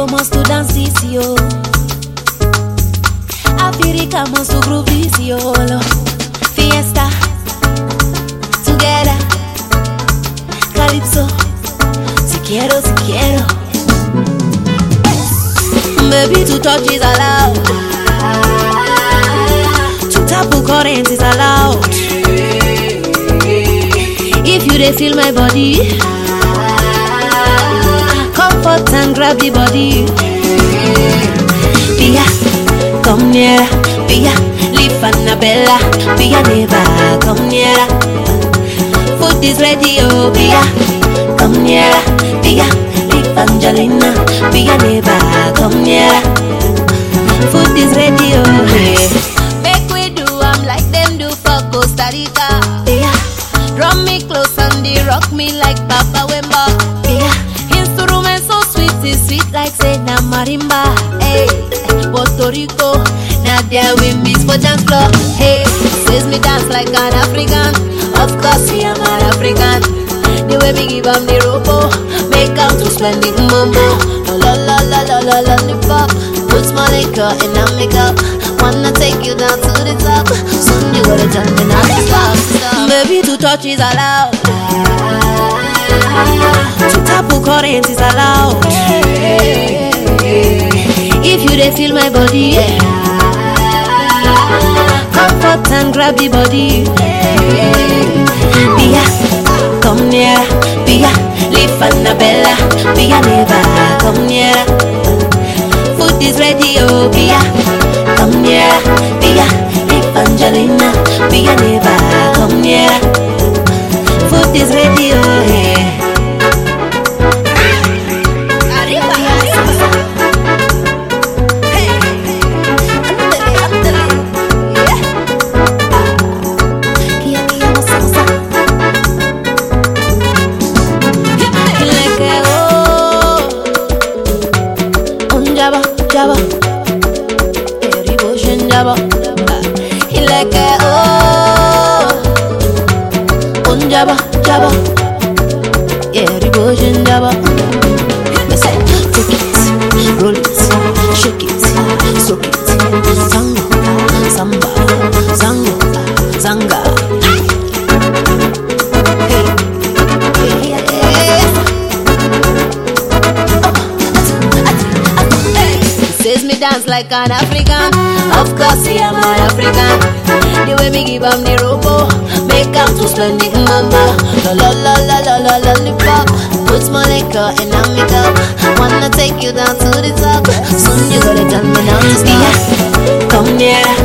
must to dance this yo. Africa must to groove this yo. Fiesta, together, calypso, si quiero, si quiero. Baby, to touch is allowed, to tap current is allowed. If you dey feel my body, comfort and grab the body. Pia, come nearer. Pia, leave Annabella. Pia, never come nearer. Food is ready, oh Pia, come nearer. Pia, leave Angelina. Pia, never come nearer. Food is ready, oh hey. Make we do like them do for Costa Rica. Pia, drum me close and they rock me like Papa Wemba. Pia, instrument so sweet, it's sweet like say na marimba. Hey, Puerto Rico, now there we miss for dance floor. Hey, says me dance like an African. Of course, I am an African. The way we give 'em the robo, make 'em to spend it momo. La la la la la la lollipop. Put my liquor in a makeup. Wanna take you down to the top. Soon you gotta tell me not to stop. Baby, to touch is allowed, to tap current is allowed. If you dey feel my body, comfort and grab the body. Pia, come near. Pia, leave Annabella. Pia, never come near. Food is ready, oh Pia, come near. Pia, leave Angelina. Pia, never come near. Food is ready, oh yeah. Jabba, Eribotion Jabba, Ileke oh, Jabba, Jabba, Eribotion Jabba. Say, take it, roll it, shake it, soak it, zango, samba, zango, zanga. Says me dance like an African. Of course, I am an African. The way me give 'em the robo, make 'em to spend it mama. La la la la la la lollipop. Put my liquor in a makeup. Wanna take you down to the top. Soon you gotta tell me now to stop. Come near.